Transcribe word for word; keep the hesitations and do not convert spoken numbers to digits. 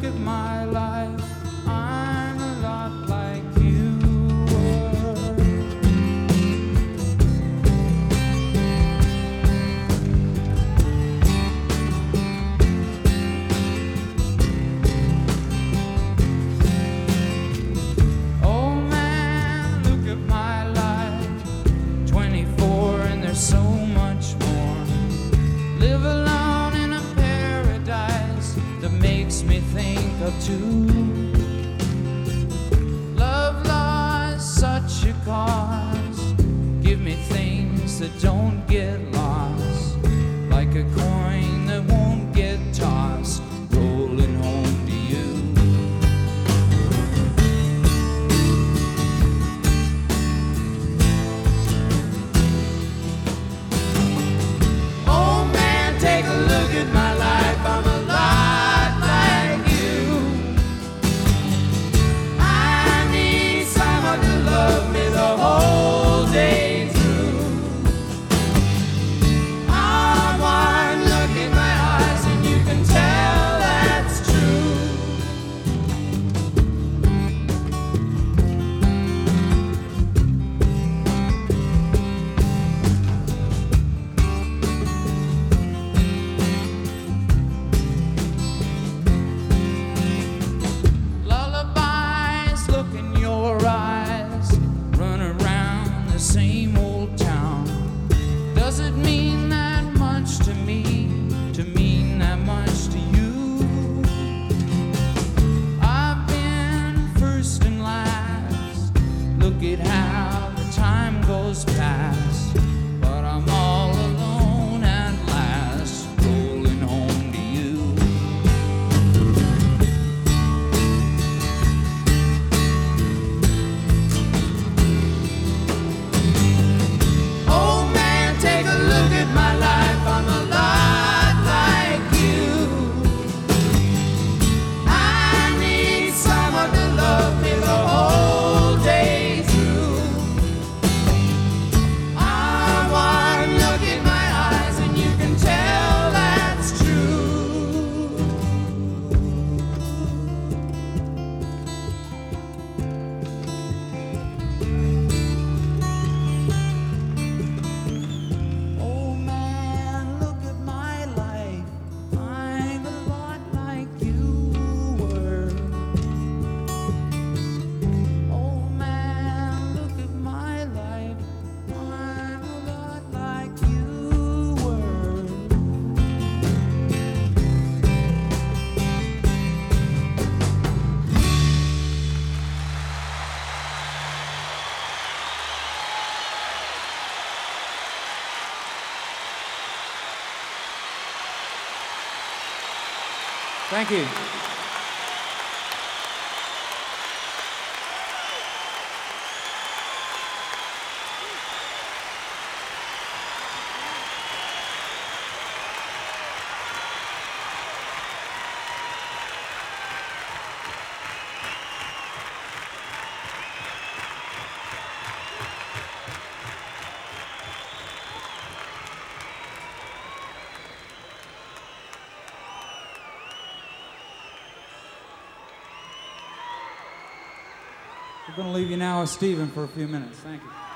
at my life, I'm a lot like you were. Oh man, look at my life, twenty-four and there's so much more. Live alone in a paradise that makes me think of two. Love law is such a cause. Give me things that don't get lost, like a coin that won't get tossed, rolling home to you. Oh man, take a look at my life, I'm a lot like you. I need someone to love me the whole day through. I'm one look in my eyes and you can tell that's true. Lullabies look in your eyes, run around the same old town. Does it mean that much to me, to mean that much to you? I've been first and last, look at how the time goes past, but I'm all alone at last, rolling home to you. Oh man, take a look at my life, I'm a lot like you. I need someone to love me the whole day through. I'm one look in my eyes and you can tell that's true. Oh man, look at my life, I'm a lot like you were. Oh man, look at my life, I'm a lot like you were. Thank you. We're going to leave you now with Stephen for a few minutes. Thank you.